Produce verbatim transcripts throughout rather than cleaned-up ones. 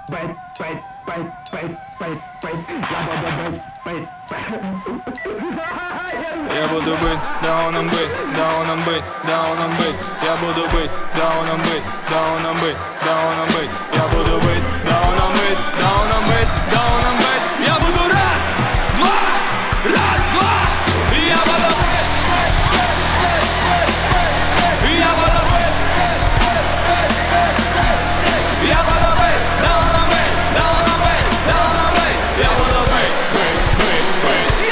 быть, быть, быть, быть, быть, быть. Я буду быть, быть, быть. Я буду быть, дауном быть, дауном быть, дауном быть. Я буду быть, дауном быть, дауном быть, дауном быть. Я буду быть, дауном быть, дауном быть, дауном быть. Я буду раз, два, раз, два. Я буду быть, я буду быть, я буду быть, дауном быть, дауном быть, дауном быть. Я буду быть, быть, быть, быть.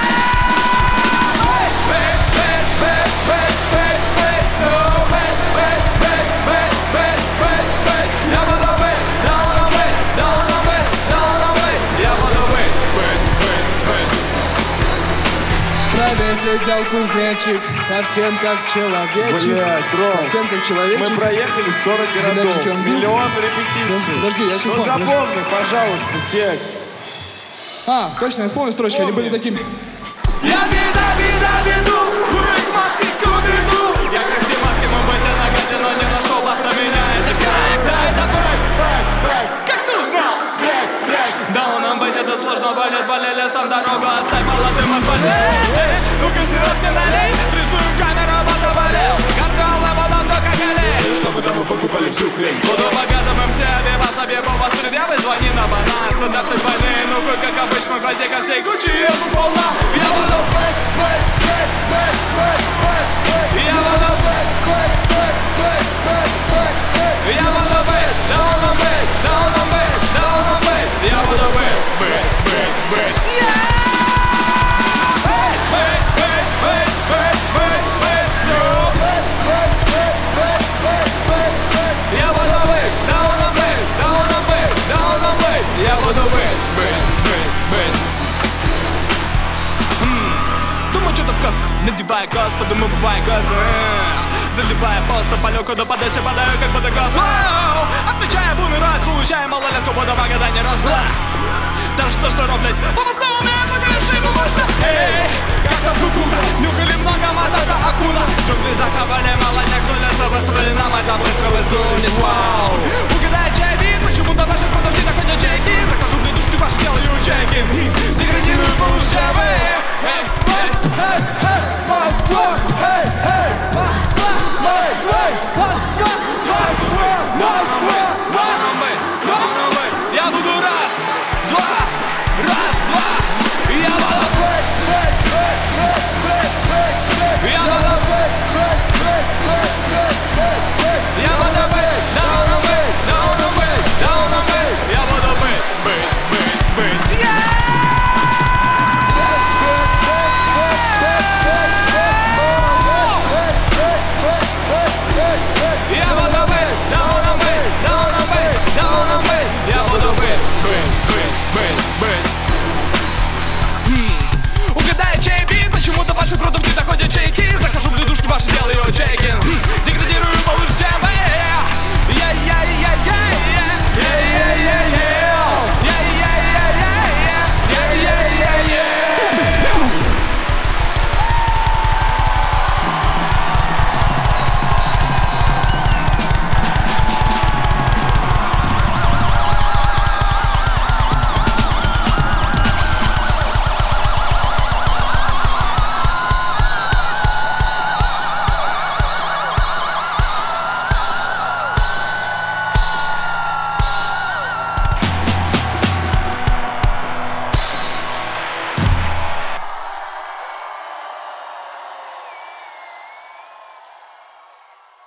Сидел кузнечик, совсем как человечек. Блядь, Ром, совсем как человечек. мы проехали сорок городов, Зелененький. миллион репетиций. Подожди, я сейчас Ну смотрю. запомни, пожалуйста, текст. А, точно, я вспомнил строчки, они Помни. были такими. Я беда, беда, беду, вырыть маски, скуби-ду. Я как с маски, мой батя на газе, но не нашел вас на меня. Это как, да, это бэк, бэк, бэк. Как ты узнал? Бэк, бэк. Да, он нам быть, это сложно, болит, болели, сам дорогу оставь молодым от болей. Ну-ка, сироп налей, рисуем камеру, бата болел. Контрол, а потом только колей. Чтобы дома покупали всю хрень. Буду богатым эм си, обивас, объебал вас, предъявы, звони на банан. Стандартной войны, ну-ка, как обычно, клади ко всей Гуччи, я сполна. Я буду бэк, бэк, бэк, бэк, бэк, бэк, бэк. Я буду бэк, бэк, бэк, бэк, бэк, бэк, бэк. Я буду бэк, down on bэк, down on бэк, down on бэк. Я буду бэк, бэк, бэк, бэк. Бэк, бэк, бэк, бэк, бэк, бэк, бэк. Бэк, бэк, бэк, бэк, бэк, бэк, бэк. Я буду бэк, down on бэк, down on бэк, down on бэк. Я буду бэк, бэк, бэк, бэк. Думаю, что-то в касс, надевая газ, подумаю, бывая газы. Заливая пост, полю, куда подать, я падаю, как будто газ. Вау! Отмечая буйный раз, получая малолетку, буду богата не раз. Бла! Даже то, что роблять, по основам я накрывший ему можно. Эй, как там кукуха, нюхали много мотока акула. Джунгли захавали, молодняк, тулятся, выстроили нам, это быстро выздоровнет. Вау! Угадай,